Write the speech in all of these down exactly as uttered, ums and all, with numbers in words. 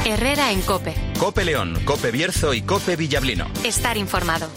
Herrera en COPE. COPE León, COPE Bierzo y COPE Villablino. Estar informado.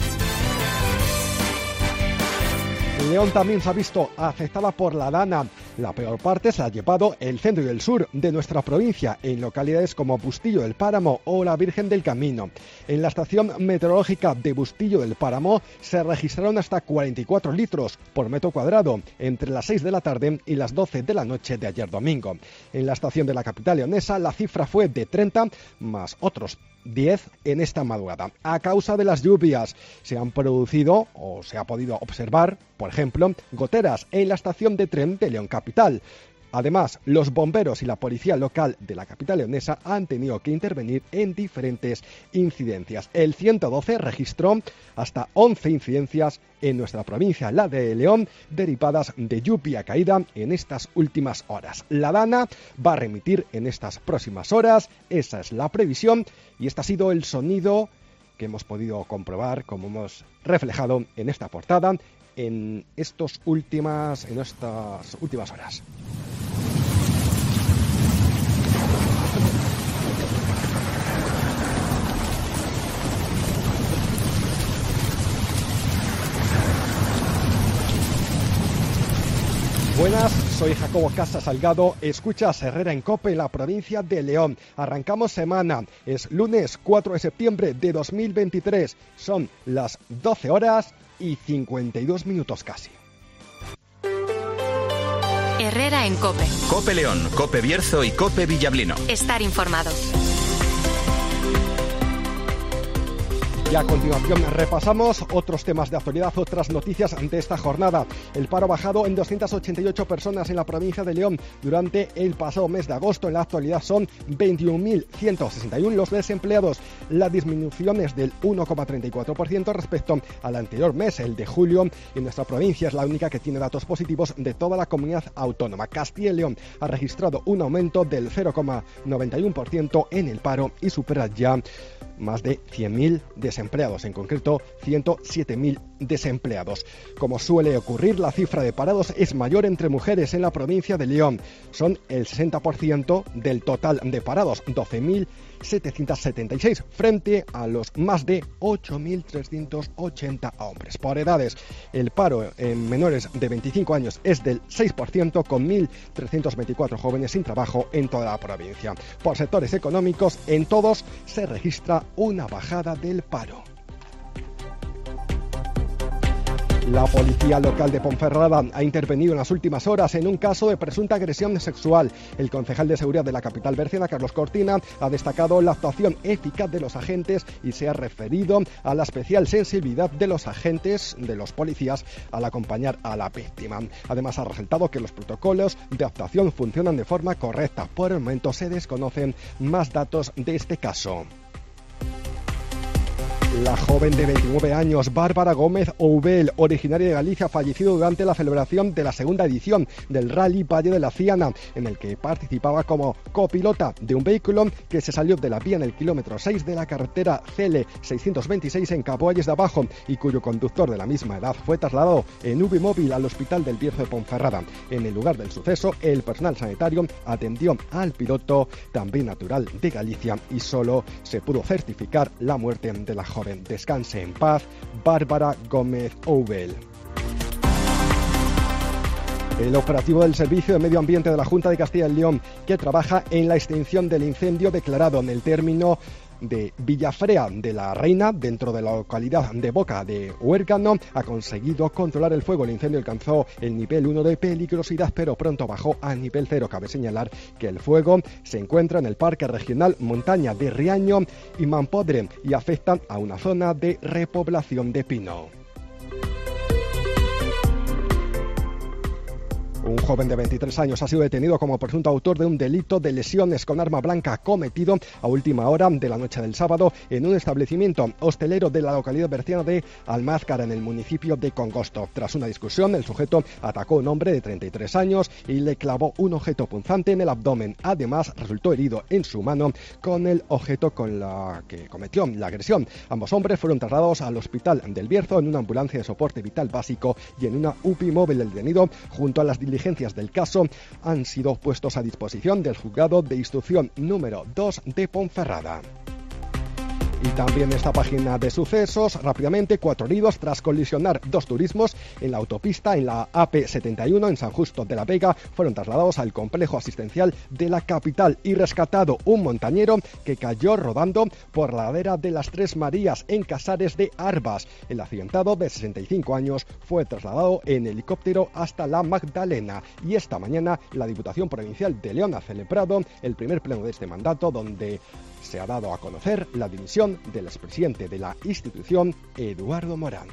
León también se ha visto afectada por la Dana. La peor parte se ha llevado el centro y el sur de nuestra provincia, en localidades como Bustillo del Páramo o la Virgen del Camino. En la estación meteorológica de Bustillo del Páramo se registraron hasta cuarenta y cuatro litros por metro cuadrado entre las seis de la tarde y las doce de la noche de ayer domingo. En la estación de la capital leonesa la cifra fue de treinta, más otros diez en esta madrugada. A causa de las lluvias se han producido o se ha podido observar, por ejemplo, goteras en la estación de tren de León Capital. Además, los bomberos y la policía local de la capital leonesa han tenido que intervenir en diferentes incidencias. El ciento doce registró hasta once incidencias en nuestra provincia, la de León, derivadas de lluvia caída en estas últimas horas. La Dana va a remitir en estas próximas horas, esa es la previsión, y este ha sido el sonido que hemos podido comprobar, como hemos reflejado en esta portada, en, estos últimas, en estas últimas horas. Buenas, soy Jacobo Casa Salgado, escuchas Herrera en COPE en la provincia de León. Arrancamos semana, es lunes cuatro de septiembre de dos mil veintitrés, son las doce horas y cincuenta y dos minutos casi. Herrera en COPE. COPE León, COPE Bierzo y COPE Villablino. Estar informados. Y a continuación repasamos otros temas de actualidad, otras noticias de esta jornada. El paro ha bajado en doscientas ochenta y ocho personas en la provincia de León durante el pasado mes de agosto. En la actualidad son veintiún mil ciento sesenta y uno los desempleados. La disminución es del uno coma treinta y cuatro por ciento respecto al anterior mes, el de julio. Y nuestra provincia es la única que tiene datos positivos de toda la comunidad autónoma. Castilla y León ha registrado un aumento del cero coma noventa y uno por ciento en el paro y supera ya más de cien mil desempleados, en concreto ciento siete mil desempleados. Como suele ocurrir, la cifra de parados es mayor entre mujeres en la provincia de León. Son el sesenta por ciento del total de parados, doce mil setecientos setenta y seis, frente a los más de ocho mil trescientos ochenta hombres. Por edades, el paro en menores de veinticinco años es del seis por ciento, con mil trescientos veinticuatro jóvenes sin trabajo en toda la provincia. Por sectores económicos, en todos se registra una bajada del paro. La policía local de Ponferrada ha intervenido en las últimas horas en un caso de presunta agresión sexual. El concejal de seguridad de la capital berciana, Carlos Cortina, ha destacado la actuación eficaz de los agentes y se ha referido a la especial sensibilidad de los agentes, de los policías, al acompañar a la víctima. Además, ha resaltado que los protocolos de actuación funcionan de forma correcta. Por el momento se desconocen más datos de este caso. La joven de veintinueve años, Bárbara Gómez Oubel, originaria de Galicia, ha fallecido durante la celebración de la segunda edición del Rally Valle de la Ciana, en el que participaba como copilota de un vehículo que se salió de la vía en el kilómetro seis de la carretera C L seiscientos veintiséis en Caboalles de Abajo y cuyo conductor de la misma edad fue trasladado en U V I móvil al Hospital del Bierzo de Ponferrada. En el lugar del suceso, el personal sanitario atendió al piloto, también natural de Galicia, y solo se pudo certificar la muerte de la joven. Descanse en paz, Bárbara Gómez Oubel. El operativo del Servicio de Medio Ambiente de la Junta de Castilla y León, que trabaja en la extinción del incendio declarado en el término de Villafrea de la Reina, dentro de la localidad de Boca de Huérgano, ha conseguido controlar el fuego. El incendio alcanzó el nivel uno de peligrosidad, pero pronto bajó a nivel cero. Cabe señalar que el fuego se encuentra en el Parque Regional Montaña de Riaño y Mampodre y afecta a una zona de repoblación de pino. Un joven de veintitrés años ha sido detenido como presunto autor de un delito de lesiones con arma blanca cometido a última hora de la noche del sábado en un establecimiento hostelero de la localidad berciana de Almázcara, en el municipio de Congosto. Tras una discusión, el sujeto atacó a un hombre de treinta y tres años y le clavó un objeto punzante en el abdomen. Además, resultó herido en su mano con el objeto con la que cometió la agresión. Ambos hombres fueron trasladados al Hospital del Bierzo en una ambulancia de soporte vital básico y en una U P I móvil. El detenido, junto a las diligencias del caso han sido puestos a disposición del juzgado de instrucción número dos de Ponferrada. Y también esta página de sucesos, rápidamente, cuatro heridos tras colisionar dos turismos en la autopista en la A P setenta y uno en San Justo de la Vega. Fueron trasladados al complejo asistencial de la capital y rescatado un montañero que cayó rodando por la ladera de las Tres Marías en Casares de Arbas. El accidentado, de sesenta y cinco años, fue trasladado en helicóptero hasta la Magdalena. Y esta mañana la Diputación Provincial de León ha celebrado el primer pleno de este mandato, donde se ha dado a conocer la dimisión del expresidente de la institución, Eduardo Morán.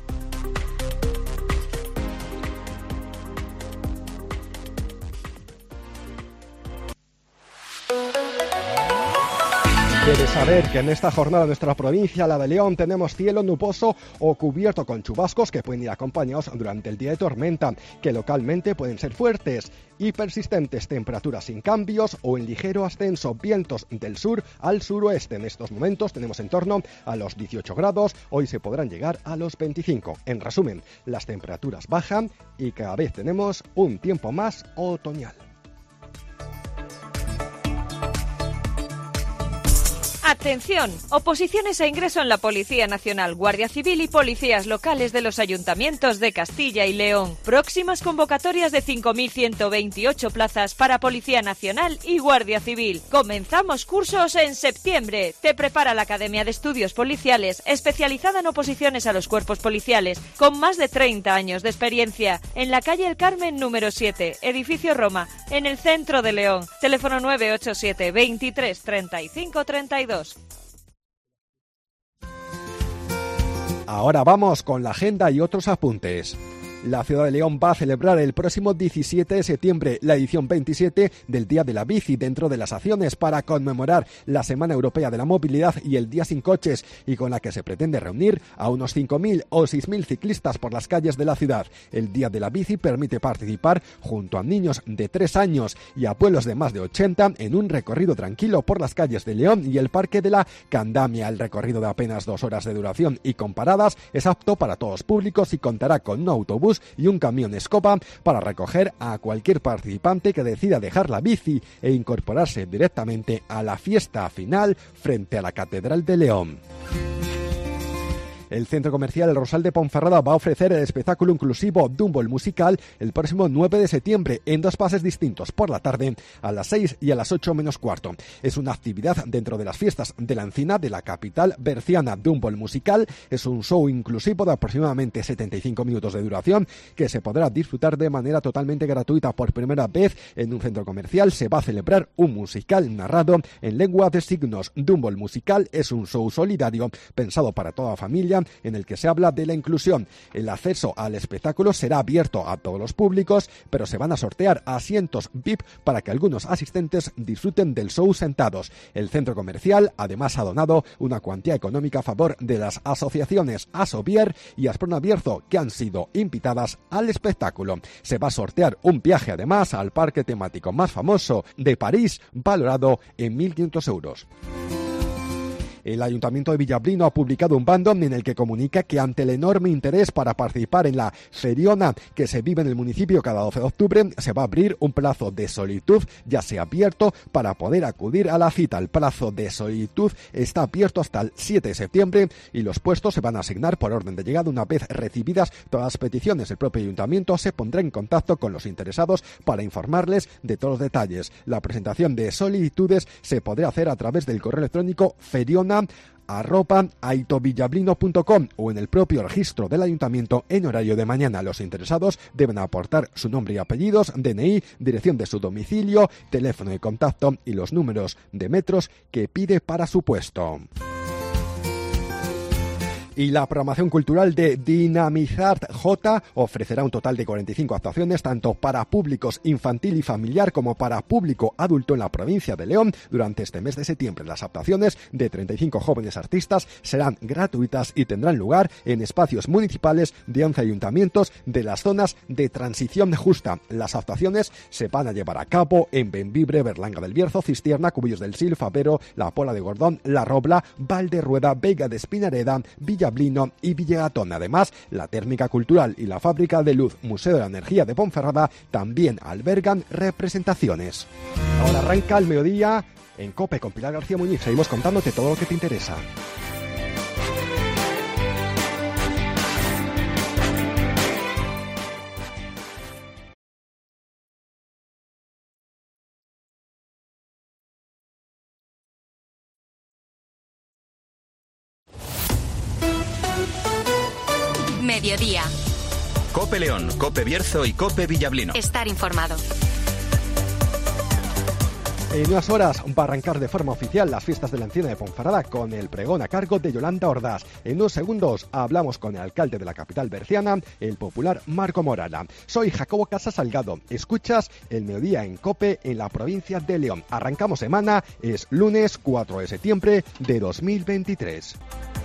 Debes saber que en esta jornada de nuestra provincia, la de León, tenemos cielo nuboso o cubierto con chubascos que pueden ir acompañados durante el día de tormenta, que localmente pueden ser fuertes y persistentes, temperaturas sin cambios o en ligero ascenso, vientos del sur al suroeste. En estos momentos tenemos en torno a los dieciocho grados, hoy se podrán llegar a los veinticinco. En resumen, las temperaturas bajan y cada vez tenemos un tiempo más otoñal. Atención, oposiciones a ingreso en la Policía Nacional, Guardia Civil y policías locales de los ayuntamientos de Castilla y León. Próximas convocatorias de cinco mil ciento veintiocho plazas para Policía Nacional y Guardia Civil. Comenzamos cursos en septiembre. Te prepara la Academia de Estudios Policiales, especializada en oposiciones a los cuerpos policiales, con más de treinta años de experiencia. En la calle El Carmen número siete, edificio Roma, en el centro de León. Teléfono nueve ocho siete, veintitrés, treinta y cinco, treinta y dos. Ahora vamos con la agenda y otros apuntes. La ciudad de León va a celebrar el próximo diecisiete de septiembre la edición veintisiete del Día de la Bici, dentro de las acciones para conmemorar la Semana Europea de la Movilidad y el Día Sin Coches, y con la que se pretende reunir a unos cinco mil o seis mil ciclistas por las calles de la ciudad. El Día de la Bici permite participar junto a niños de tres años y abuelos de más de ochenta en un recorrido tranquilo por las calles de León y el Parque de la Candamia. El recorrido, de apenas dos horas de duración y con paradas, es apto para todos públicos y contará con un autobús y un camión escoba para recoger a cualquier participante que decida dejar la bici e incorporarse directamente a la fiesta final frente a la Catedral de León. El Centro Comercial El Rosal de Ponferrada va a ofrecer el espectáculo inclusivo Dumbo el Musical el próximo nueve de septiembre en dos pases distintos, por la tarde a las seis y a las ocho menos cuarto. Es una actividad dentro de las fiestas de la Encina de la capital berciana. Dumbo el Musical es un show inclusivo de aproximadamente setenta y cinco minutos de duración que se podrá disfrutar de manera totalmente gratuita. Por primera vez en un centro comercial se va a celebrar un musical narrado en lengua de signos. Dumbo el Musical es un show solidario pensado para toda la familia, en el que se habla de la inclusión. El acceso al espectáculo será abierto a todos los públicos, pero se van a sortear asientos V I P para que algunos asistentes disfruten del show sentados. El centro comercial además ha donado una cuantía económica a favor de las asociaciones Asobier y Asprona Bierzo, que han sido invitadas al espectáculo. Se va a sortear un viaje además al parque temático más famoso de París, valorado en mil quinientos euros. El Ayuntamiento de Villablino ha publicado un bando en el que comunica que ante el enorme interés para participar en la feriona que se vive en el municipio cada doce de octubre, se va a abrir un plazo de solicitud, ya sea abierto, para poder acudir a la cita. El plazo de solicitud está abierto hasta el siete de septiembre y los puestos se van a asignar por orden de llegada. Una vez recibidas todas las peticiones, el propio Ayuntamiento se pondrá en contacto con los interesados para informarles de todos los detalles. La presentación de solicitudes se podrá hacer a través del correo electrónico feriona arroba aitovillablino punto com o en el propio registro del ayuntamiento en horario de mañana. Los interesados deben aportar su nombre y apellidos, D N I, dirección de su domicilio, teléfono de contacto y los números de metros que pide para su puesto. Y la programación cultural de Dinamizart J ofrecerá un total de cuarenta y cinco actuaciones, tanto para públicos infantil y familiar como para público adulto en la provincia de León durante este mes de septiembre. Las actuaciones de treinta y cinco jóvenes artistas serán gratuitas y tendrán lugar en espacios municipales de once ayuntamientos de las zonas de transición justa. Las actuaciones se van a llevar a cabo en Bembibre, Berlanga del Bierzo, Cistierna, Cubillos del Sil, Favero, La Pola de Gordón, La Robla, Valderrueda, Vega de Espinareda, Villa Villablino y Villagatón. Además, la Térmica Cultural y la Fábrica de Luz Museo de la Energía de Ponferrada también albergan representaciones. Ahora arranca el mediodía en COPE con Pilar García Muñiz. Seguimos contándote todo lo que te interesa. Mediodía. COPE León, COPE Bierzo y COPE Villablino. Estar informado. En unas horas va a arrancar de forma oficial las fiestas de la Encina de Ponferrada con el pregón a cargo de Yolanda Ordaz. En unos segundos hablamos con el alcalde de la capital berciana, el popular Marco Morala. Soy Jacobo Casas Salgado. Escuchas el mediodía en COPE en la provincia de León. Arrancamos semana, es lunes cuatro de septiembre de dos mil veintitrés.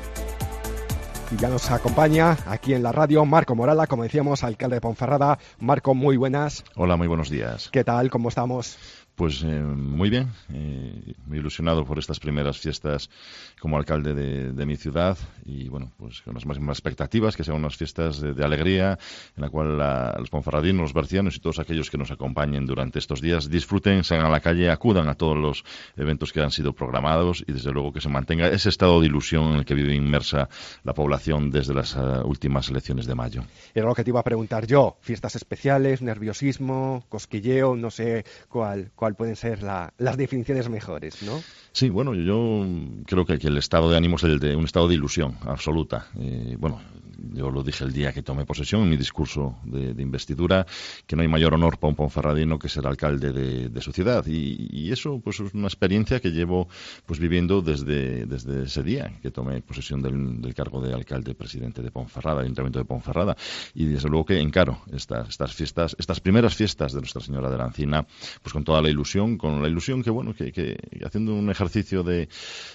Y ya nos acompaña aquí en la radio Marco Morala, como decíamos, alcalde de Ponferrada. Marco, muy buenas. Hola, muy buenos días. ¿Qué tal? ¿Cómo estamos? Pues eh, muy bien, eh, muy ilusionado por estas primeras fiestas como alcalde de, de mi ciudad y bueno, pues con las máximas expectativas, que sean unas fiestas de, de alegría en la cual la, los ponferradinos, los bercianos y todos aquellos que nos acompañen durante estos días disfruten, salgan a la calle, acudan a todos los eventos que han sido programados y desde luego que se mantenga ese estado de ilusión en el que vive inmersa la población desde las uh, últimas elecciones de mayo. Era lo que te iba a preguntar yo, fiestas especiales, nerviosismo, cosquilleo, no sé cuál, cuál pueden ser la, las definiciones mejores, ¿no? Sí, bueno, yo creo que, que el estado de ánimo es el de un estado de ilusión absoluta. Eh, bueno, yo lo dije el día que tomé posesión en mi discurso de, de investidura, que no hay mayor honor para un ponferradino que ser alcalde de, de su ciudad. Y, y eso pues es una experiencia que llevo pues viviendo desde, desde ese día que tomé posesión del, del cargo de alcalde presidente de Ponferrada, Ayuntamiento de Ponferrada. Y desde luego que encaro estas, estas fiestas, estas primeras fiestas de Nuestra Señora de la Encina, pues con toda la ilusión, con la ilusión que, bueno, que, que haciendo un ejercicio de,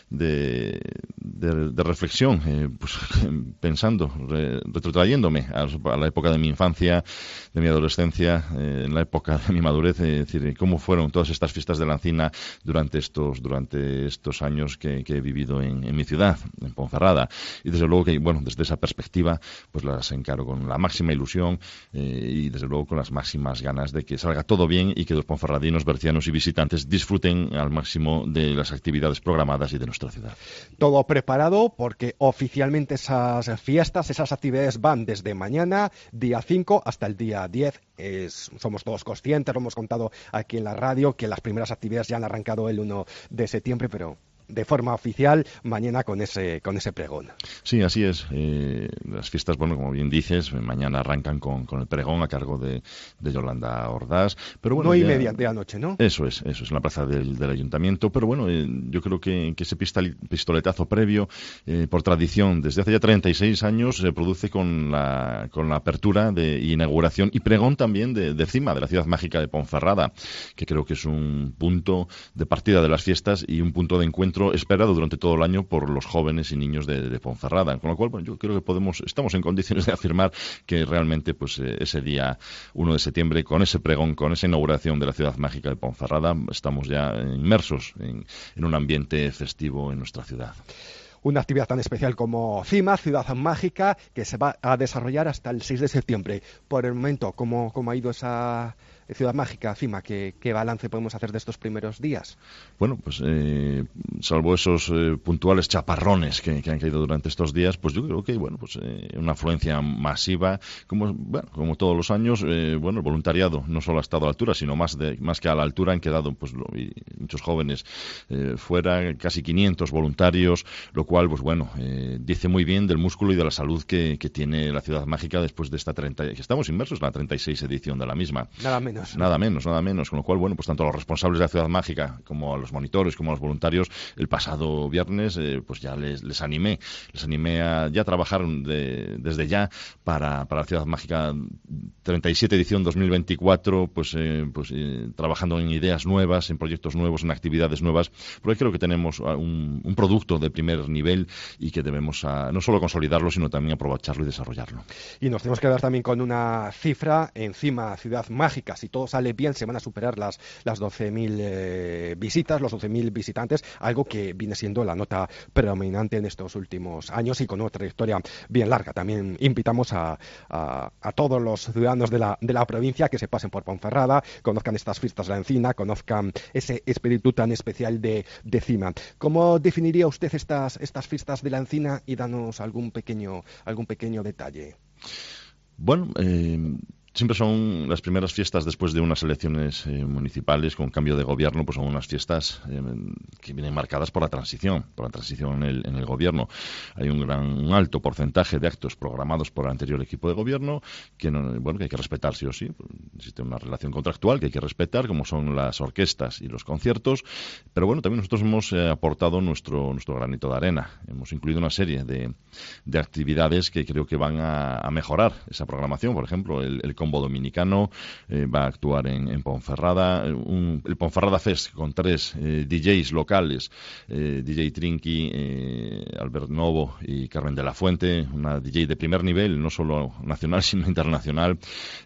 de, de, de reflexión, eh, pues pensando, re, retrotrayéndome a, a la época de mi infancia, de mi adolescencia, eh, en la época de mi madurez, eh, es decir, cómo fueron todas estas fiestas de la Encina durante estos, durante estos años que, que he vivido en, en mi ciudad, en Ponferrada. Y desde luego que, bueno, desde esa perspectiva, pues las encaro con la máxima ilusión eh, y desde luego con las máximas ganas de que salga todo bien y que los ponferradinos, bercianos y visitantes disfruten al máximo de las actividades programadas y de nuestra ciudad. Todo preparado porque oficialmente esas fiestas, esas actividades van desde mañana, día cinco, hasta el día diez. Es, somos todos conscientes, lo hemos contado aquí en la radio, que las primeras actividades ya han arrancado el uno de septiembre, pero de forma oficial mañana con ese con ese pregón. Sí, así es. Eh, las fiestas, bueno, como bien dices, mañana arrancan con, con el pregón a cargo de, de Yolanda Ordaz. Pero bueno, no y ya, media de la noche, ¿no? Eso es, eso es, en la plaza del, del ayuntamiento. Pero bueno, eh, yo creo que, que ese pistoletazo previo, eh, por tradición, desde hace ya treinta y seis años, se produce con la, con la apertura de inauguración y pregón también de, de CIMA, de la ciudad mágica de Ponferrada, que creo que es un punto de partida de las fiestas y un punto de encuentro esperado durante todo el año por los jóvenes y niños de, de Ponferrada, con lo cual bueno, yo creo que podemos estamos en condiciones de afirmar que realmente pues eh, ese día uno de septiembre, con ese pregón, con esa inauguración de la ciudad mágica de Ponferrada, estamos ya inmersos en, en un ambiente festivo en nuestra ciudad. Una actividad tan especial como CIMA, Ciudad Mágica, que se va a desarrollar hasta el seis de septiembre. Por el momento, ¿cómo, cómo ha ido esa Ciudad Mágica, CIMA? ¿Qué, qué balance podemos hacer de estos primeros días? Bueno, pues eh, salvo esos eh, puntuales chaparrones que, que han caído durante estos días, pues yo creo que bueno, pues eh, una afluencia masiva, como bueno, como todos los años, eh, bueno, el voluntariado no solo ha estado a la altura, sino más de más que a la altura han quedado pues lo, y muchos jóvenes eh, fuera, casi quinientos voluntarios, lo cual pues bueno, eh, dice muy bien del músculo y de la salud que, que tiene la Ciudad Mágica después de esta treinta, que estamos inmersos en la treinta y seis edición de la misma. Nada menos. Nada menos, nada menos. Con lo cual, bueno, pues tanto a los responsables de la Ciudad Mágica como a los monitores, como a los voluntarios, el pasado viernes, eh, pues ya les, les animé, les animé a ya trabajar de, desde ya para, para la Ciudad Mágica treinta y siete edición dos mil veinticuatro, pues, eh, pues eh, trabajando en ideas nuevas, en proyectos nuevos, en actividades nuevas, porque creo que tenemos un, un producto de primer nivel y que debemos a, no solo consolidarlo, sino también aprovecharlo y desarrollarlo. Y nos tenemos que dar también con una cifra encima Ciudad Mágica, si todo sale bien, se van a superar las, las doce mil eh, visitas, los doce mil visitantes, algo que viene siendo la nota predominante en estos últimos años y con una trayectoria bien larga. También invitamos a, a, a todos los ciudadanos de la, de la provincia que se pasen por Ponferrada, conozcan estas fiestas de la encina, conozcan ese espíritu tan especial de, de cima. ¿Cómo definiría usted estas, estas fiestas de la encina y danos algún pequeño, algún pequeño detalle? Bueno, eh... siempre son las primeras fiestas después de unas elecciones eh, municipales con cambio de gobierno, pues son unas fiestas eh, que vienen marcadas por la transición, por la transición en el, en el gobierno. Hay un gran, un alto porcentaje de actos programados por el anterior equipo de gobierno que no, bueno, que hay que respetar sí o sí. Existe una relación contractual que hay que respetar, como son las orquestas y los conciertos, pero bueno, también nosotros hemos eh, aportado nuestro, nuestro granito de arena. Hemos incluido una serie de, de actividades que creo que van a, a mejorar esa programación. Por ejemplo, el, el Combo Dominicano eh, va a actuar en, en Ponferrada, un, el Ponferrada Fest con tres eh, D Js locales, eh, D J Trinqui, eh, Albert Novo y Carmen de la Fuente, una D J de primer nivel, no solo nacional sino internacional,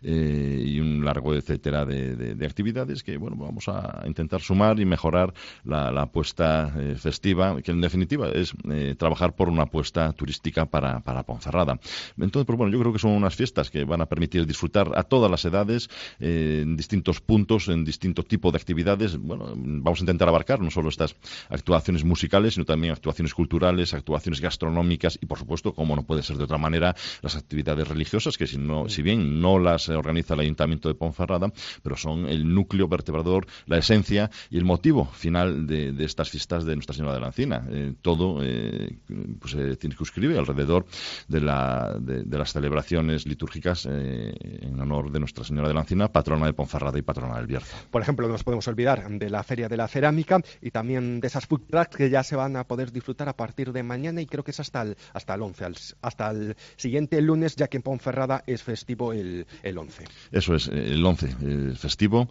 eh, y un largo etcétera de, de, de actividades que bueno vamos a intentar sumar y mejorar la, la apuesta eh, festiva, que en definitiva es eh, trabajar por una apuesta turística para, para Ponferrada. Entonces, pues bueno, yo creo que son unas fiestas que van a permitir disfrutar a todas las edades, eh, en distintos puntos, en distinto tipo de actividades. Bueno, vamos a intentar abarcar no solo estas actuaciones musicales, sino también actuaciones culturales, actuaciones gastronómicas y, por supuesto, como no puede ser de otra manera, las actividades religiosas, que si, no, si bien no las organiza el Ayuntamiento de Ponferrada, pero son el núcleo vertebrador, la esencia y el motivo final de, de estas fiestas de Nuestra Señora de la Encina. Eh, todo eh, pues, se circunscribe alrededor de, la, de, de las celebraciones litúrgicas eh, en honor de Nuestra Señora de la Encina, patrona de Ponferrada y patrona del Bierzo. Por ejemplo, no nos podemos olvidar de la Feria de la Cerámica y también de esas food trucks que ya se van a poder disfrutar a partir de mañana, y creo que es hasta el, hasta el once, hasta el siguiente lunes, ya que en Ponferrada es festivo el, el once. Eso es, el once, el festivo.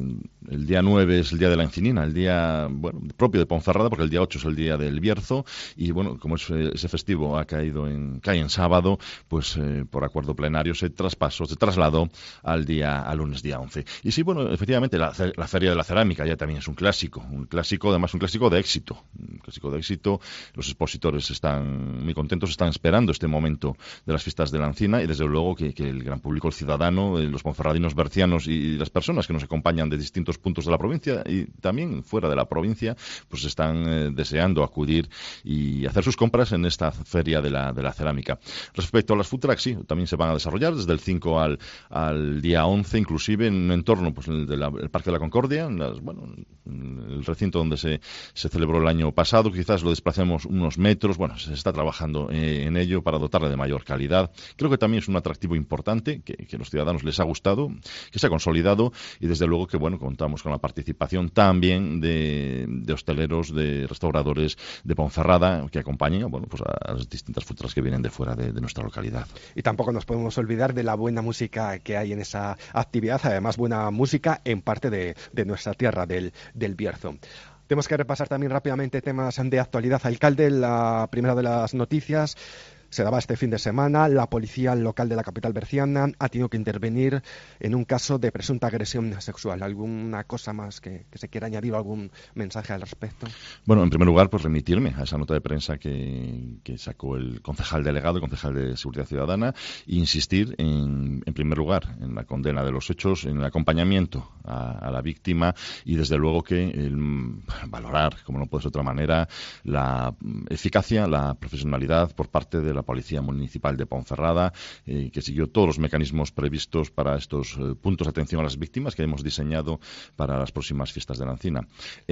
El día nueve es el día de la Encinina, el día bueno propio de Ponferrada, porque el día ocho es el día del Bierzo, y bueno, como es, ese festivo ha caído en, cae en sábado, pues eh, por acuerdo plenario se traspasó, se trasladó al día, al lunes día once. Y sí, bueno, efectivamente, la, la Feria de la Cerámica ya también es un clásico, un clásico, además un clásico de éxito, un clásico de éxito. Los expositores están muy contentos, están esperando este momento de las fiestas de la Encina, y desde luego que, que el gran público, el ciudadano, los ponferradinos bercianos y las personas que nos acompañan de distintos puntos de la provincia y también fuera de la provincia, pues están eh, deseando acudir y hacer sus compras en esta Feria de la, de la Cerámica. Respecto a las food trucks, sí, también se van a desarrollar desde el cinco al, al día once, inclusive en un entorno, pues el del Parque de la Concordia, en las, bueno, en el recinto donde se, se celebró el año pasado. Quizás lo desplacemos unos metros. Bueno, se está trabajando eh, en ello para dotarle de mayor calidad. Creo que también es un atractivo importante que, que a los ciudadanos les ha gustado, que se ha consolidado, y desde luego que bueno contamos con la participación también de, de hosteleros, de restauradores de Ponferrada que acompañen bueno, pues a, a las distintas food trucks que vienen de fuera de, de nuestra localidad. Y tampoco nos podemos olvidar de la buena música que hay en esa actividad, además buena música en parte de, de nuestra tierra, del, del Bierzo. Tenemos que repasar también rápidamente temas de actualidad. Alcalde, la primera de las noticias se daba este fin de semana. La policía local de la capital berciana ha tenido que intervenir en un caso de presunta agresión sexual. ¿Alguna cosa más que, que se quiera añadir o algún mensaje al respecto? Bueno, en primer lugar, pues remitirme a esa nota de prensa que, que sacó el concejal delegado, el concejal de Seguridad Ciudadana, e insistir en, en primer lugar en la condena de los hechos, en el acompañamiento a, a la víctima, y desde luego que el, valorar, como no puede ser de otra manera, la eficacia, la profesionalidad por parte de la la Policía Municipal de Ponferrada, eh, que siguió todos los mecanismos previstos para estos eh, puntos de atención a las víctimas que hemos diseñado para las próximas fiestas de la Encina.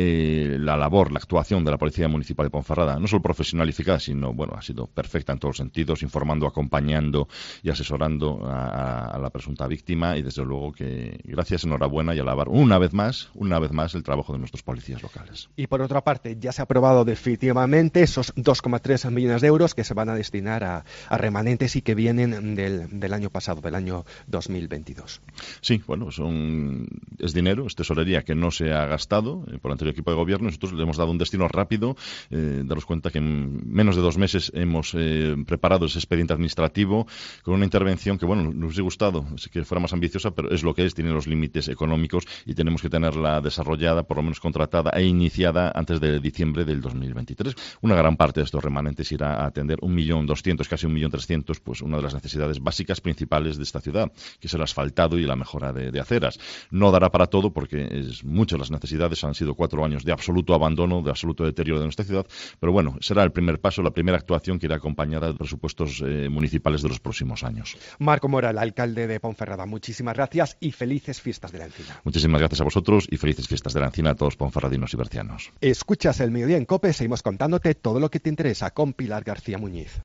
Eh, la labor, la actuación de la Policía Municipal de Ponferrada, no solo profesional y eficaz, sino, bueno, ha sido perfecta en todos los sentidos, informando, acompañando y asesorando a, a la presunta víctima, y desde luego que gracias, enhorabuena y alabar una vez más, una vez más el trabajo de nuestros policías locales. Y por otra parte, ya se ha aprobado definitivamente esos dos coma tres millones de euros que se van a destinar destinar a, a remanentes y que vienen del, del año pasado, del año dos mil veintidós. Sí, bueno, son, es dinero, es tesorería que no se ha gastado eh, por el anterior equipo de gobierno. Nosotros le hemos dado un destino rápido. Eh, daros cuenta que en menos de dos meses hemos eh, preparado ese expediente administrativo con una intervención que, bueno, nos hubiese gustado que fuera más ambiciosa, pero es lo que es, tiene los límites económicos y tenemos que tenerla desarrollada, por lo menos contratada e iniciada antes de diciembre del dos mil veintitrés. Una gran parte de estos remanentes irá a atender un millón doscientos, casi un millón trescientos, pues una de las necesidades básicas principales de esta ciudad, que es el asfaltado y la mejora de, de aceras. No dará para todo porque es muchas las necesidades, han sido cuatro años de absoluto abandono, de absoluto deterioro de nuestra ciudad, pero bueno, será el primer paso, la primera actuación que irá acompañada de presupuestos eh, municipales de los próximos años. Marco Mora, el alcalde de Ponferrada, muchísimas gracias y felices fiestas de la Encina. Muchísimas gracias a vosotros y felices fiestas de la Encina a todos ponferradinos y bercianos. Escuchas el Mediodía en COPE, seguimos contándote todo lo que te interesa con Pilar García Muñiz.